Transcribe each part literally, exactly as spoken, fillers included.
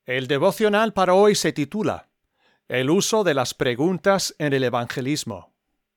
El devocional para hoy se titula El uso de las preguntas en el evangelismo.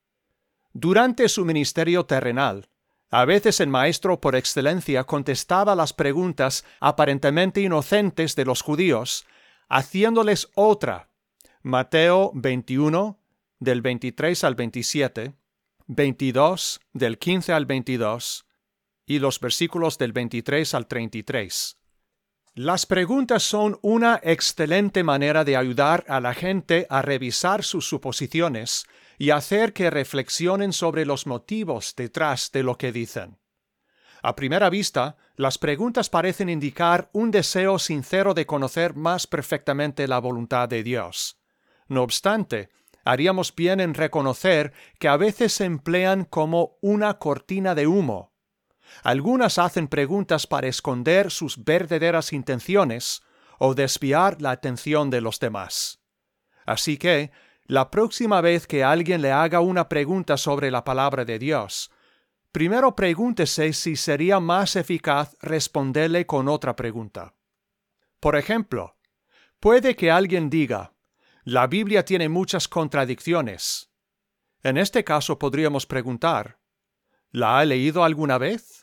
Durante su ministerio terrenal, a veces el maestro por excelencia contestaba las preguntas aparentemente inocentes de los judíos, haciéndoles otra. Mateo veintiuno, del veintitrés al veintisiete, veintidós, del quince al veintidós, y los versículos del veintitrés al treinta y tres. Las preguntas son una excelente manera de ayudar a la gente a revisar sus suposiciones y hacer que reflexionen sobre los motivos detrás de lo que dicen. A primera vista, las preguntas parecen indicar un deseo sincero de conocer más perfectamente la voluntad de Dios. No obstante, haríamos bien en reconocer que a veces se emplean como una cortina de humo. Algunas hacen preguntas para esconder sus verdaderas intenciones o desviar la atención de los demás. Así que, la próxima vez que alguien le haga una pregunta sobre la palabra de Dios, primero pregúntese si sería más eficaz responderle con otra pregunta. Por ejemplo, puede que alguien diga, la Biblia tiene muchas contradicciones. En este caso podríamos preguntar, ¿la ha leído alguna vez?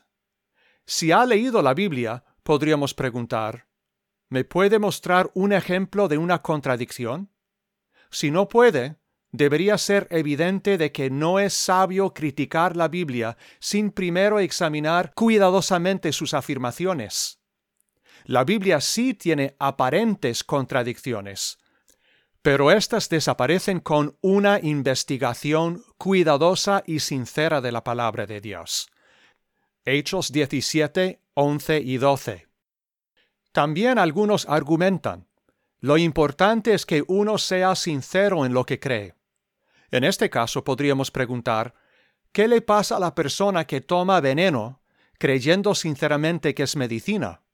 Si ha leído la Biblia, podríamos preguntar, ¿me puede mostrar un ejemplo de una contradicción? Si no puede, debería ser evidente de que no es sabio criticar la Biblia sin primero examinar cuidadosamente sus afirmaciones. La Biblia sí tiene aparentes contradicciones, pero éstas desaparecen con una investigación cuidadosa y sincera de la palabra de Dios. Hechos diecisiete, once y doce. También algunos argumentan, lo importante es que uno sea sincero en lo que cree. En este caso podríamos preguntar, ¿qué le pasa a la persona que toma veneno creyendo sinceramente que es medicina?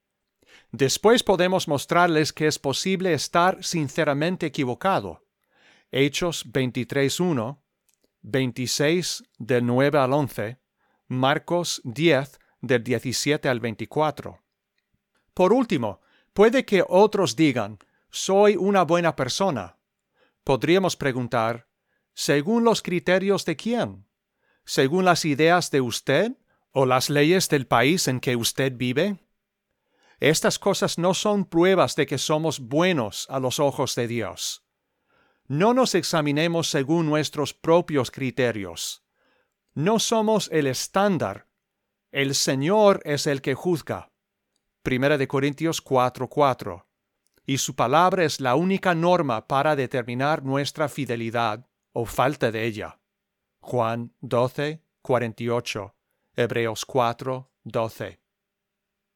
Después podemos mostrarles que es posible estar sinceramente equivocado. Hechos veintitrés uno, veintiséis del nueve al once, Marcos diez, del diecisiete al veinticuatro. Por último, puede que otros digan, soy una buena persona. Podríamos preguntar, ¿según los criterios de quién? ¿Según las ideas de usted o las leyes del país en que usted vive? Estas cosas no son pruebas de que somos buenos a los ojos de Dios. No nos examinemos según nuestros propios criterios. No somos el estándar. El Señor es el que juzga. Primera de Corintios cuatro, cuatro. Y su palabra es la única norma para determinar nuestra fidelidad o falta de ella. Juan doce, cuarenta y ocho. Hebreos cuatro, doce.